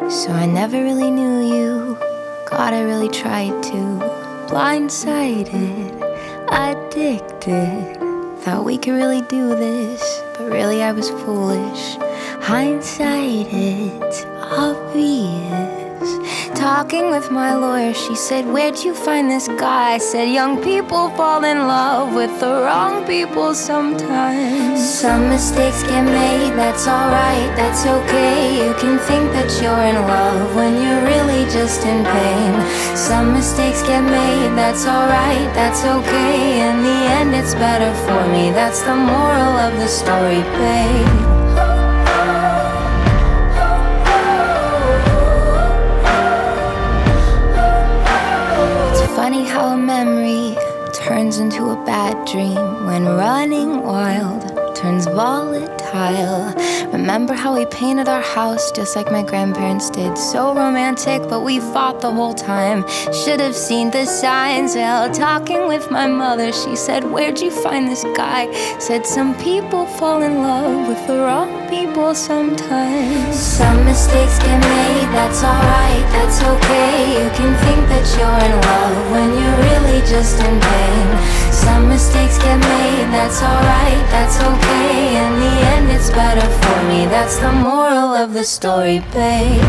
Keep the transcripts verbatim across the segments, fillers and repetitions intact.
So I never really knew you. God, I really tried to. Blindsided, addicted. Thought we could really do this, but really I was foolish. Hindsight, it's obvious. Talking with my lawyer, she said, where'd you find this guy? I said, young people fall in love with the wrong people sometimes. Some mistakes get made, that's alright, that's okay. You can think that you're in love when you're really just in pain. Some mistakes get made, that's alright, that's okay. In the end it's better for me, that's the moral of the story, babe. Funny how a memory turns into a bad dream when running wild turns volatile. Remember how we painted our house just like my grandparents did? So romantic, but we fought the whole time. Should have seen the signs. Well, talking with my mother, she said, where'd you find this guy? Said some people fall in love with the wrong people sometimes. Some mistakes get made, that's alright, that's okay. You can think that you're in love when you're really just in pain. Some mistakes get made, that's alright, that's okay. In the end it's better for me, that's the moral of the story, babe.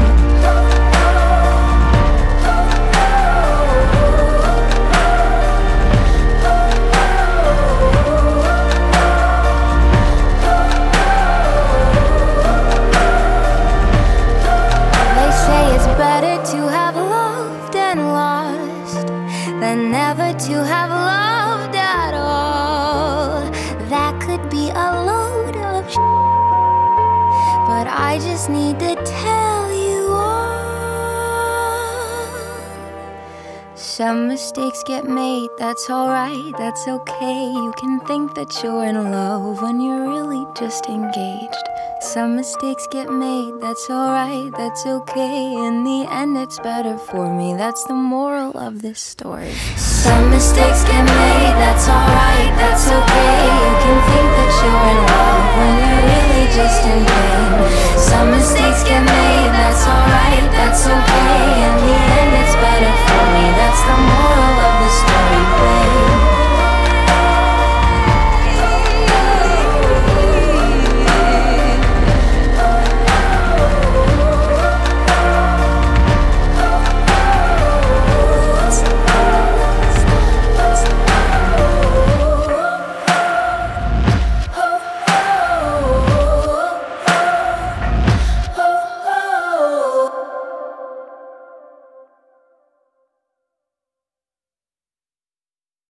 Never to have loved at all. That could be a load of sh**, but I just need to tell you all. Some mistakes get made, that's alright, that's okay. You can think that you're in love when you're really just engaged. Some mistakes get made, that's alright, that's okay. In the end it's better for me, that's the moral of this story. Some mistakes get made, that's alright, that's okay. You can think that you're in love when you're really just in pain. Some mistakes get made,